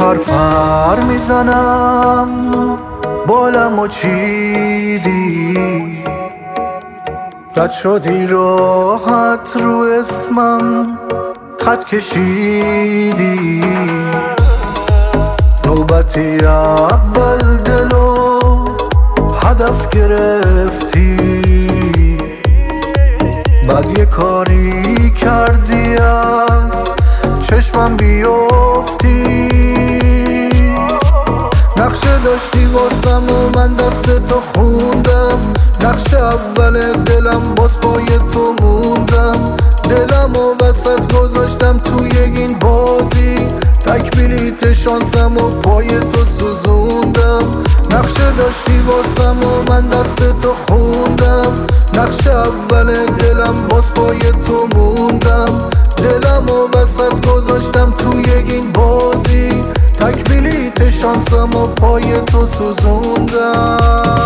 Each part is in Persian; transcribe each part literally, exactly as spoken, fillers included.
پر پر میزنم بالم و چیدی، رد شدی راحت رو اسمم خط کشیدی. نوبتی اول دلو هدف گرفتی، بعد یه کاری کردی از چشمم بیفتی. نقشه داشتی واسم و من دست تو خوندم، نقشه اول دلم باز پای تو موندم. دلم و وسط گذاشتم توی این بازی، تک بلیت شانسم و پای تو سوزوندم. نقشه داشتی واسم و من دست تو خوندم، نقشه اول دلم باز پای تو موندم. دلم و وسط گذاشتم توی این بازی، تک بلیت شانسم و پای تو سوزوندم.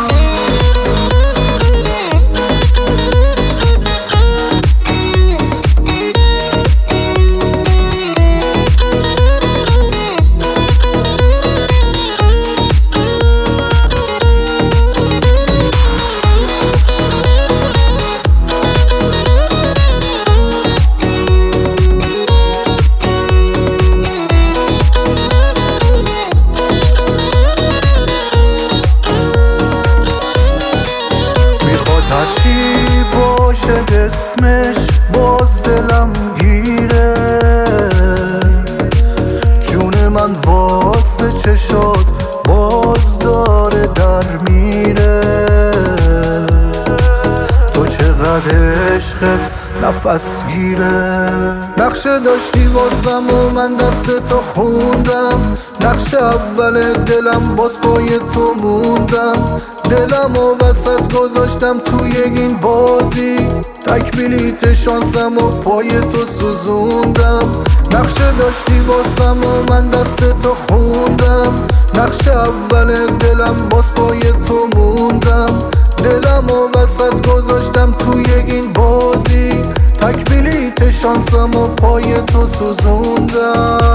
هرچی باشه اسمش باز دلم گیره، جون من واسه چشات باز داره در میره. تو چقدر عشقت نفس گیره. نقشه داشتی واسم و من دست تو خوندم، نقشه اول دلم باز پای تو موندم. دلم و وسط گذاشتم توی این بازی، تک بلیت شانسم و پای تو سوزوندم. نقشه داشتی واسم و من دست تو خوندم، نقشه اول دلم باز پای تو موندم. دلم و وسط گذاشتم توی این بازی، تک بلیت شانسم و پای تو سوزوندم.